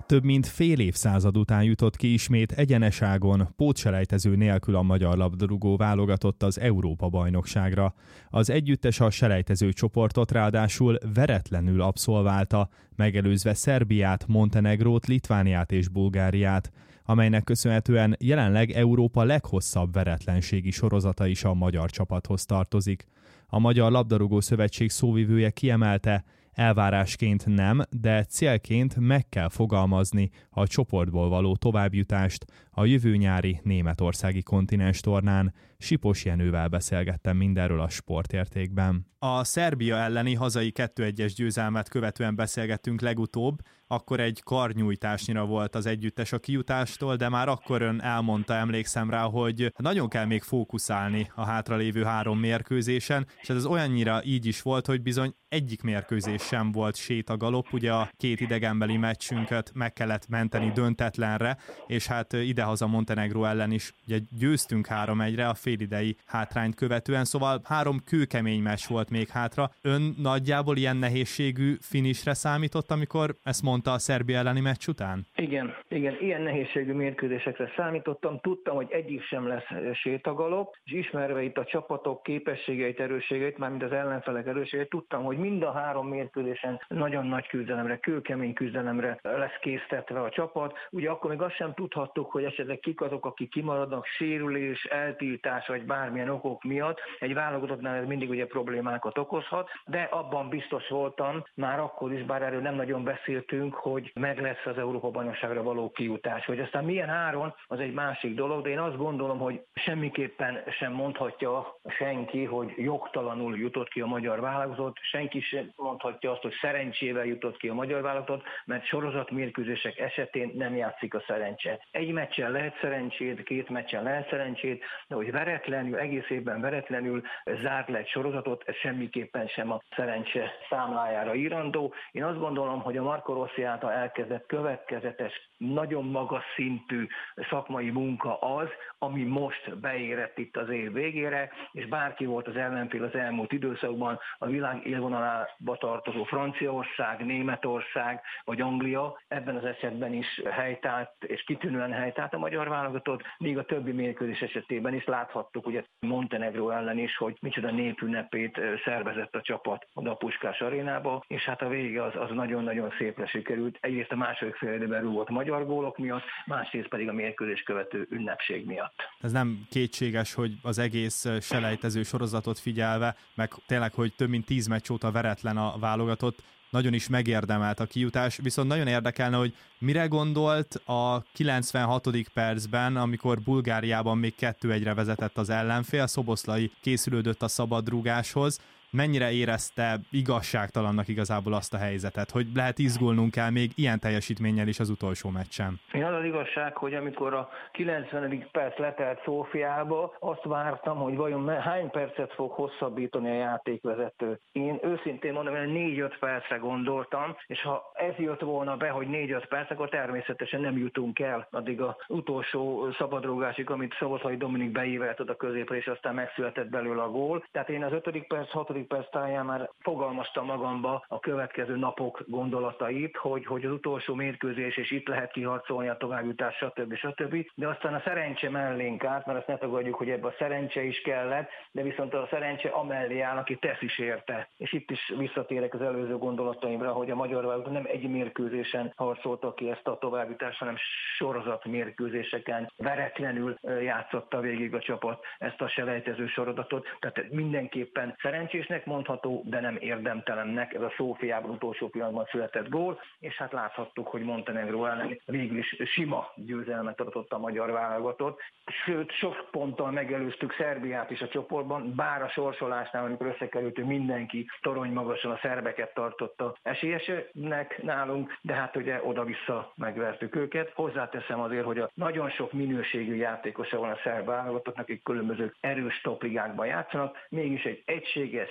Több mint fél évszázad után jutott ki ismét egyeneságon, pótselejtező nélkül a magyar labdarúgó válogatott az Európa-bajnokságra. Az együttes a selejtező csoportot ráadásul veretlenül abszolválta, megelőzve Szerbiát, Montenegrót, Litvániát és Bulgáriát, amelynek köszönhetően jelenleg Európa leghosszabb veretlenségi sorozata is a magyar csapathoz tartozik. A Magyar Labdarúgó Szövetség szóvivője kiemelte, elvárásként nem, de célként meg kell fogalmazni a csoportból való továbbjutást a jövő nyári németországi kontinenstornán. Sipos Jenővel beszélgettem mindenről a Sportértékben. A Szerbia elleni hazai 2-1-es győzelmet követően beszélgettünk legutóbb, akkor egy karnyújtásnyira volt az együttes a kijutástól, de már akkor ön elmondta, emlékszem rá, hogy nagyon kell még fókuszálni a hátralévő 3 mérkőzésen, és ez olyannyira így is volt, hogy bizony egyik mérkőzés sem volt sétagalop, ugye a 2 idegenbeli meccsünket meg kellett menteni döntetlenre, és hát idehaza Montenegró ellen is ugye győztünk 3-1-re a félidei hátrányt követően, szóval 3 kőkemény meccs volt még hátra. Ön nagyjából ilyen nehézségű finishre számított, amikor ezt mondta a Szerbia elleni meccs után? Igen, ilyen nehézségű mérkőzésekre számítottam. Tudtam, hogy egyik sem lesz sétagalop, és ismerve itt a csapatok képességeit, erősségeit, mármint az ellenfelek erősségeit, tudtam, hogy mind a 3 mérkőzésen nagyon nagy küzdelemre, kőkemény küzdelemre lesz késztetve a csapat. Ugye akkor még azt sem tudhattuk, hogy esetleg kik azok, akik kimaradnak, sérülés, eltiltás vagy bármilyen okok miatt. Egy válogatottnál ez mindig ugye problémákat okozhat, de abban biztos voltam, már akkor is, bár erről nem nagyon beszéltünk, hogy meg lesz az Európa-bajnokságra való kijutás. Hogy aztán milyen áron, az egy másik dolog, de én azt gondolom, hogy semmiképpen sem mondhatja senki, hogy jogtalanul jutott ki a magyar válogatott, senki sem mondhatja azt, hogy szerencsével jutott ki a magyar válogatott, mert sorozatmérkőzések esetén nem játszik a szerencse. Egy meccsen lehet szerencsét, 2 meccsen lehet szerencsét, de hogy veretlenül, egész évben veretlenül zárt le egy sorozatot, ez semmiképpen sem a szerencse számlájára írandó. Én azt gondolom, hogy a Marco Rossi által elkezdett következetes, nagyon magas szintű szakmai munka az, ami most beérett itt az év végére, és bárki volt az ellenfél az elmúlt időszakban, a világ élvonalába tartozó Franciaország, Németország vagy Anglia, ebben az esetben is helytált, és kitűnően helytált a magyar válogatott, míg a többi mérkőzés esetében is láthattuk, ugye Montenegró ellen is, hogy micsoda népünnepét szervezett a csapat oda a Puskás arénába, és hát a vége az nagyon-nagyon szépre sikerült. Egyrészt a második fél időben rúgott magyar gólok miatt, másrészt pedig a mérkőzés követő ünnepség miatt. Ez nem kétséges, hogy az egész selejtező sorozatot figyelve, meg tényleg, hogy több mint 10 meccs óta veretlen a válogatott, nagyon is megérdemelt a kijutás, viszont nagyon érdekelne, hogy mire gondolt a 96. percben, amikor Bulgáriában még 2-1-re vezetett az ellenfél, Szoboszlai készülődött a szabadrúgáshoz, mennyire érezte igazságtalannak igazából azt a helyzetet, hogy lehet izgulnunk kell még ilyen teljesítménnyel is az utolsó meccsen? Én az igazság, hogy amikor a 90. perc letelt Szófiába, azt vártam, hogy vajon hány percet fog hosszabbítani a játékvezető. Én őszintén mondom, hogy 4-5 percre gondoltam, és ha ez jött volna be, hogy 4-5 perc, akkor természetesen nem jutunk el addig az utolsó szabadrúgásig, amit Szoboszlai Dominik beívelt oda középre, és aztán megszületett belőle a gól. Tehát én az 5. perc, 6. perc táján már fogalmaztam magamba a következő napok gondolatait, hogy az utolsó mérkőzés, és itt lehet kiharcolni a továbbjutás, stb. De aztán a szerencse mellénk állt, mert azt ne tagadjuk, hogy ebbe a szerencse is kellett, de viszont a szerencse amellé áll, aki tesz is érte. És itt is visszatérek az előző gondolataimra, hogy a magyar válogatott nem egy mérkőzésen harcolta ki ezt a továbbjutást, hanem sorozat mérkőzéseken veretlenül játszotta végig a csapat ezt a selejtező sorozatot. Tehát mindenképpen szerencsésnek mondható, de nem érdemtelennek. Ez a Szófiában utolsó pillanatban született gól, és hát láthattuk, hogy Montenegró ellen végül is sima győzelmet adott a magyar válogatott. Sőt, sok ponttal megelőztük Szerbiát is a csoportban, bár a sorsolásnál, amikor összekerültünk, mindenki torony magasan a szerbeket tartotta esélyesnek nálunk, de hát ugye oda-vissza megvertük őket. Hozzáteszem azért, hogy a nagyon sok minőségű játékosa van a szerb válogatottnak, akik különböző erős topligákban játszanak, mégis egy egységes,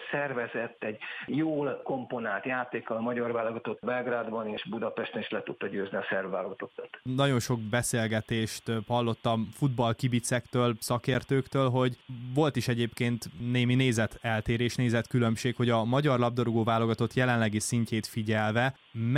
szervezett, egy jól komponált játékkal a magyar válogatott Belgrádban és Budapesten is le tudta győzni a szerb válogatottat. Nagyon sok beszélgetést hallottam futballkibicektől, szakértőktől, hogy volt is egyébként némi nézeteltérés, nézetkülönbség, hogy a magyar labdarúgó válogatott jelenlegi szintjét figyelve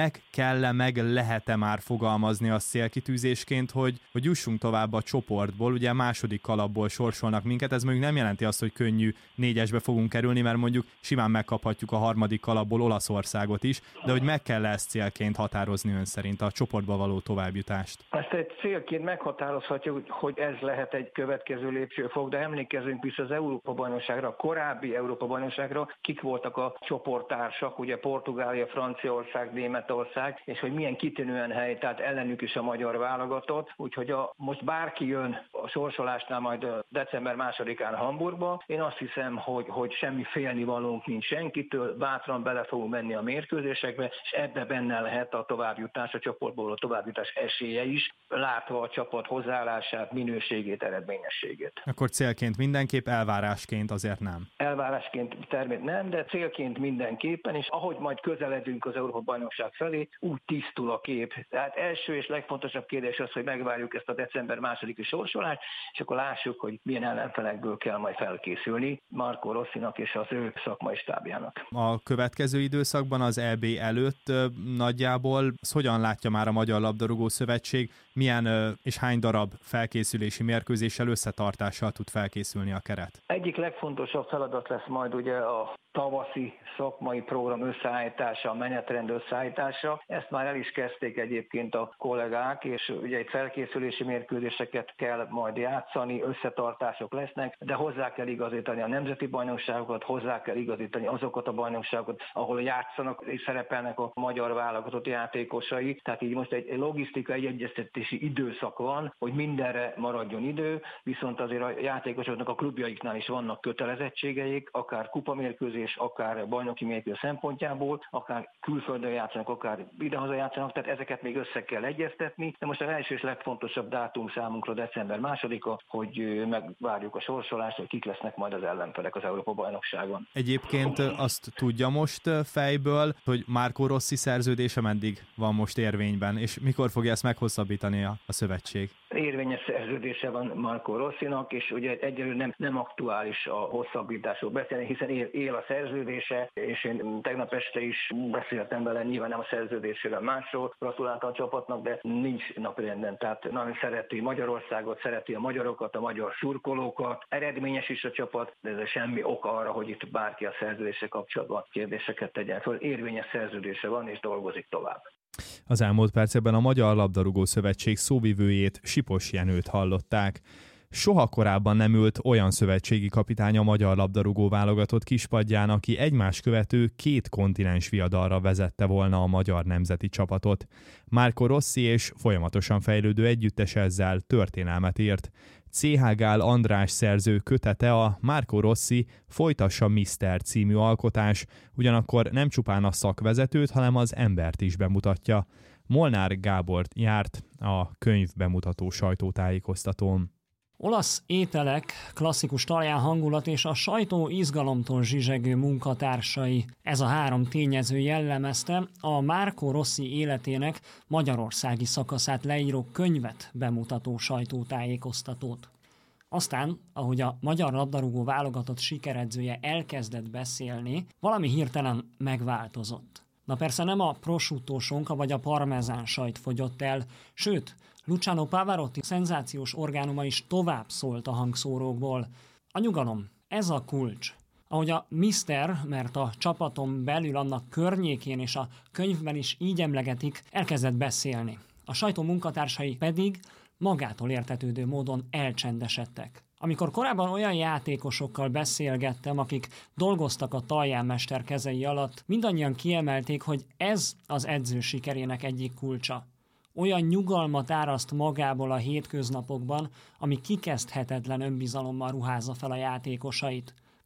meg lehet-e már fogalmazni azt célkitűzésként, hogy jussunk tovább a csoportból, ugye második kalapból sorsolnak minket, ez mondjuk nem jelenti azt, hogy könnyű 4-esbe fogunk kerülni, mert mondjuk simán megkaphatjuk a harmadik kalapból Olaszországot is, de hogy meg kell ezt célként határozni ön szerint a csoportba való továbbjutást? Ezt egy célként meghatározhatjuk, hogy ez lehet egy következő lépcsőfok, de emlékezzünk vissza az Európa-bajnokságra, a korábbi Európa-bajnokságra, kik voltak a csoporttársak, ugye Portugália, Franciaország, Németország, és hogy milyen kitűnően hely, tehát ellenük is a magyar válogatott, úgyhogy most bárki jön a sorsolásnál majd december 2-án Hamburgba, én azt hiszem, hogy semmi félnivalónk nincs senkitől, bátran bele fogunk menni a mérkőzésekbe, és ebbe benne lehet a továbbjutás, a csoportból a továbbjutás esélye is, látva a csapat hozzáállását, minőségét, eredményességét. Akkor célként mindenképp, elvárásként azért nem? Elvárásként természetesen nem, de célként mindenképpen, és ahogy majd közeledünk az Európa-bajnokság felé, úgy tisztul a kép. Tehát első és legfontosabb kérdés az, hogy megvárjuk ezt a december 2-i sorsolást, és akkor lássuk, hogy milyen ellenfelekből kell majd felkészülni Marco Rossinak és az ő szakmai stábjának. A következő időszakban az EB előtt nagyjából hogyan látja már a Magyar Labdarúgó Szövetség, milyen és hány darab felkészülési mérkőzéssel, összetartással tud felkészülni a keret? Egyik legfontosabb feladat lesz majd ugye a tavaszi szakmai program összeállítása, a menetrend összeállítása. Ezt már el is kezdték egyébként a kollégák, és ugye egy felkészülési mérkőzéseket kell majd játszani, összetartások lesznek, de hozzá kell igazítani a nemzeti bajnokságokat, hozzá kell igazítani azokat a bajnokságokat, ahol játszanak és szerepelnek a magyar válogatott játékosai. Tehát így most egy logisztikai egyeztetési időszak van, hogy mindenre maradjon idő, viszont azért a játékosoknak a klubjaiknál is vannak kötelezettségeik, akár kupamérkőzés, akár bajnoki mérkőzés szempontjából, akár külföldön játszanak, akár idehaza játszanak, tehát ezeket még össze kell egyeztetni. De most az első és legfontosabb dátum számunkra december 2-a, hogy megvárjuk a sorsolást, hogy kik lesznek majd az ellenfelek az Európa-bajnokságon. Egyébként azt tudja most fejből, hogy Marco Rossi szerződése meddig van most érvényben, és mikor fogja ezt meghosszabbítani a szövetség? Érvényes szerződése van Marco Rossinak, és ugye egyelőre nem aktuális a hosszabbításról beszélni, hiszen él a szerződése, és én tegnap este is beszéltem vele, nyilván nem a szerződésről, másról, gratuláltam a csapatnak, de nincs napirenden, tehát nagyon szereti Magyarországot, szereti a magyarokat, a magyar szurkolókat, eredményes is a csapat, de ez semmi oka arra, hogy itt bárki a szerződése kapcsolatban kérdéseket tegyen. Szóval érvényes szerződése van, és dolgozik tovább. Az elmúlt percekben a Magyar Labdarúgó Szövetség szóvivőjét, Sipos Jenőt hallották. Soha korábban nem ült olyan szövetségi kapitány a magyar labdarúgó válogatott kispadján, aki egymás követő 2 kontinens viadalra vezette volna a magyar nemzeti csapatot. Marco Rossi és folyamatosan fejlődő együttes ezzel történelmet írt. C.H. Gál András szerző kötete a Marco Rossi Folytassa Mister című alkotás, ugyanakkor nem csupán a szakvezetőt, hanem az embert is bemutatja. Molnár Gábor járt a könyv bemutató sajtótájékoztatón. Olasz ételek, klasszikus talaján hangulat és a sajtó izgalomtól zsizsegő munkatársai. Ez a 3 tényező jellemezte a Marco Rossi életének magyarországi szakaszát leíró könyvet bemutató sajtótájékoztatót. Aztán, ahogy a magyar labdarúgó válogatott sikeredzője elkezdett beszélni, valami hirtelen megváltozott. Na persze nem a prosciutto sonka vagy a parmezán sajt fogyott el, sőt, Luciano Pavarotti szenzációs orgánuma is tovább szólt a hangszórókból. A nyugalom, ez a kulcs. Ahogy a Mister, mert a csapaton belül annak környékén és a könyvben is így emlegetik, elkezdett beszélni. A sajtó munkatársai pedig magától értetődő módon elcsendesedtek. Amikor korábban olyan játékosokkal beszélgettem, akik dolgoztak a Talján-mester kezei alatt, mindannyian kiemelték, hogy ez az edző sikerének egyik kulcsa. Olyan nyugalmat áraszt magából a hétköznapokban, ami kikezdhetetlen önbizalommal ruházza fel a játékosait.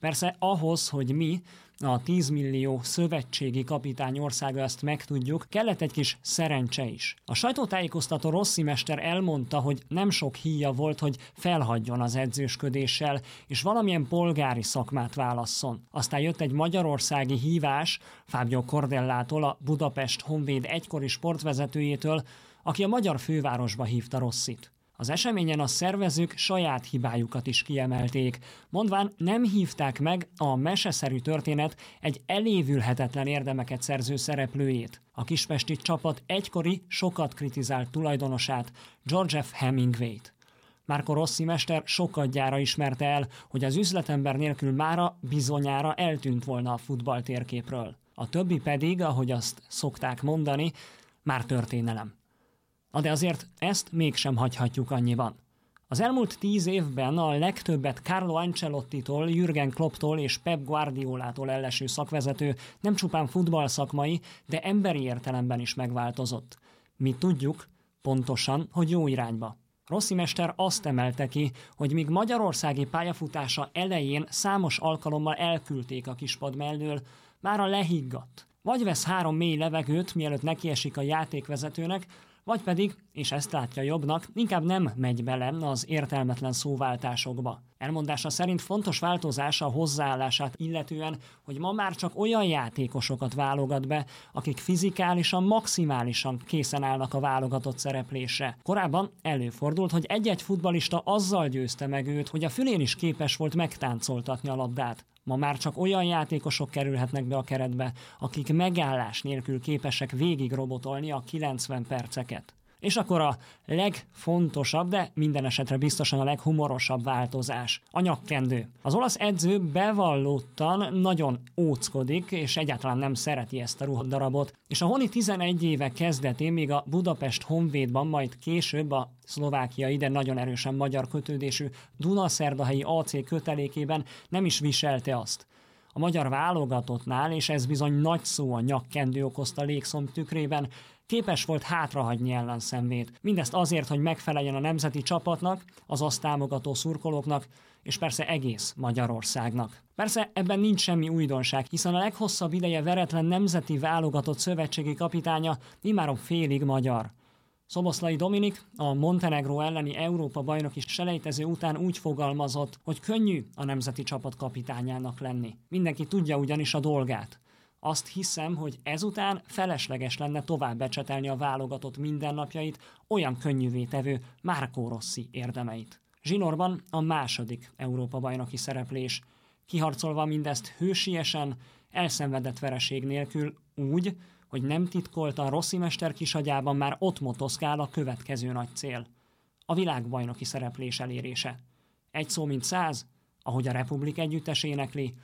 Persze ahhoz, hogy mi, a 10 millió szövetségi kapitány országa ezt megtudjuk, kellett egy kis szerencse is. A sajtótájékoztató Rossi mester elmondta, hogy nem sok híja volt, hogy felhagyjon az edzősködéssel, és valamilyen polgári szakmát válasszon. Aztán jött egy magyarországi hívás Fábio Cordellától, a Budapest Honvéd egykori sportvezetőjétől, aki a magyar fővárosba hívta Rossit. Az eseményen a szervezők saját hibájukat is kiemelték, mondván nem hívták meg a meseszerű történet egy elévülhetetlen érdemeket szerző szereplőjét, a kispesti csapat egykori, sokat kritizált tulajdonosát, George F. Hemingwayt. Marco Rossi mester sokadjára ismerte el, hogy az üzletember nélkül mára bizonyára eltűnt volna a futball térképről. A többi pedig, ahogy azt szokták mondani, már történelem. De azért ezt mégsem hagyhatjuk annyiban. Az elmúlt 10 évben a legtöbbet Carlo Ancelottitól, Jürgen Klopptól és Pep Guardiolától elleső szakvezető nem csupán futballszakmai, de emberi értelemben is megváltozott. Mi tudjuk pontosan, hogy jó irányba. Rossi mester azt emelte ki, hogy míg magyarországi pályafutása elején számos alkalommal elküldték a kispad mellől, mára lehiggadt. Vagy vesz 3 mély levegőt, mielőtt nekiesik a játékvezetőnek, vagy pedig, és ezt látja jobbnak, inkább nem megy bele az értelmetlen szóváltásokba. Elmondása szerint fontos változás a hozzáállását illetően, hogy ma már csak olyan játékosokat válogat be, akik fizikálisan, maximálisan készen állnak a válogatott szereplésre. Korábban előfordult, hogy egy-egy futballista azzal győzte meg őt, hogy a fülén is képes volt megtáncoltatni a labdát. Ma már csak olyan játékosok kerülhetnek be a keretbe, akik megállás nélkül képesek végig robotolni a 90 perceket. És akkor a legfontosabb, de minden esetre biztosan a leghumorosabb változás, a nyakkendő. Az olasz edző bevallottan nagyon óckodik, és egyáltalán nem szereti ezt a ruhadarabot, és a honi 11 éve kezdetén még a Budapest Honvédban, majd később a szlovákiai, de nagyon erősen magyar kötődésű Dunaszerdahelyi AC kötelékében nem is viselte azt. A magyar válogatottnál, és ez bizony nagy szó, a nyakkendő okozta légszomj tükrében, képes volt hátrahagyni ellenszenvét. Mindezt azért, hogy megfeleljen a nemzeti csapatnak, az azt támogató szurkolóknak, és persze egész Magyarországnak. Persze ebben nincs semmi újdonság, hiszen a leghosszabb ideje veretlen nemzeti válogatott szövetségi kapitánya immáron félig magyar. Szoboszlai Dominik a Montenegró elleni Európa-bajnoki selejtező után úgy fogalmazott, hogy könnyű a nemzeti csapat kapitányának lenni. Mindenki tudja ugyanis a dolgát. Azt hiszem, hogy ezután felesleges lenne tovább becsetelni a válogatott mindennapjait, olyan könnyűvé tevő Marco Rossi érdemeit. Zsinórban a második Európa-bajnoki szereplés, kiharcolva mindezt hősiesen, elszenvedett vereség nélkül úgy, hogy nem titkoltan Rossi mester kisagyában már ott motoszkál a következő nagy cél. A világbajnoki szereplés elérése. Egy szó mint 100, ahogy a Republik együttes énekli,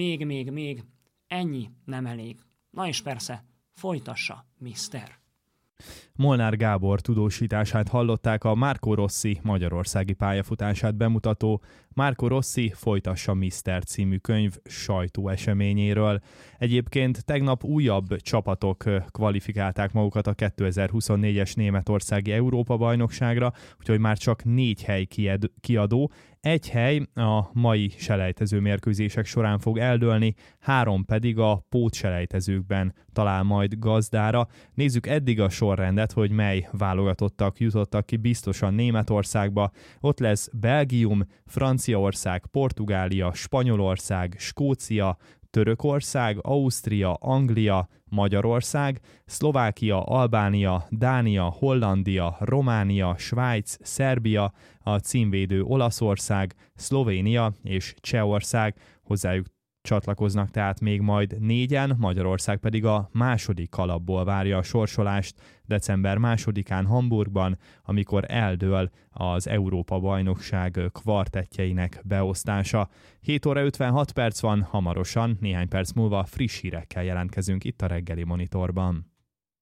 még, ennyi nem elég. Na és persze, folytassa, mister. Molnár Gábor tudósítását hallották a Marco Rossi magyarországi pályafutását bemutató Marco Rossi Folytassa Mister című könyv sajtóeseményéről. Egyébként tegnap újabb csapatok kvalifikálták magukat a 2024-es németországi Európa-bajnokságra, úgyhogy már csak 4 hely kiadó. Egy hely a mai selejtező mérkőzések során fog eldőlni, 3 pedig a pótselejtezőkben talál majd gazdára. Nézzük eddig a sorrendet, hogy mely válogatottak jutottak ki biztosan Németországba. Ott lesz Belgium, Franciaország, Portugália, Spanyolország, Skócia, Törökország, Ausztria, Anglia, Magyarország, Szlovákia, Albánia, Dánia, Hollandia, Románia, Svájc, Szerbia, a címvédő Olaszország, Szlovénia és Csehország, hozzájuk csatlakoznak tehát még majd 4-en, Magyarország pedig a második kalapból várja a sorsolást december 2-án Hamburgban, amikor eldől az Európa-bajnokság kvartettjeinek beosztása. 7 óra 56 perc van, hamarosan, néhány perc múlva friss hírekkel jelentkezünk itt a Reggeli Monitorban.